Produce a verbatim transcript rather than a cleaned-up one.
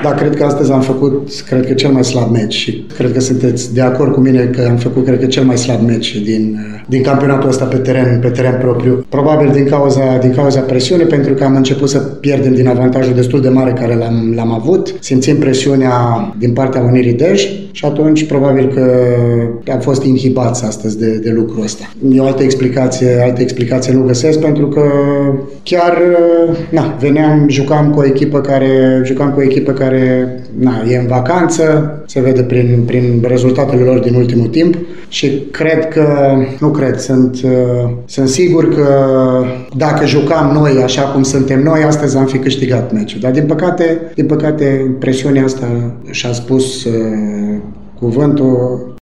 Da, cred că astăzi am făcut, cred că cel mai slab meci și cred că sunteți de acord cu mine că am făcut, cred că cel mai slab meci din, din campionatul ăsta pe teren, pe teren propriu. Probabil din cauza, din cauza presiunii, pentru că am început să pierdem din avantajul destul de mare care l-am, l-am avut. Simțim presiunea din partea Unirii Dej și atunci probabil că am fost inhibați astăzi de, de lucrul ăsta. Eu altă explicație, altă explicație nu găsesc, pentru că chiar na, veneam, jucam cu o echipă care, jucam cu o echipă care na, e în vacanță, se vede prin, prin rezultatele lor din ultimul timp și cred că, nu cred, sunt, sunt sigur că dacă jucam noi așa cum suntem noi, astăzi am fi câștigat meciul. Dar din păcate, din păcate presiunea asta și-a spus uh, cuvântul.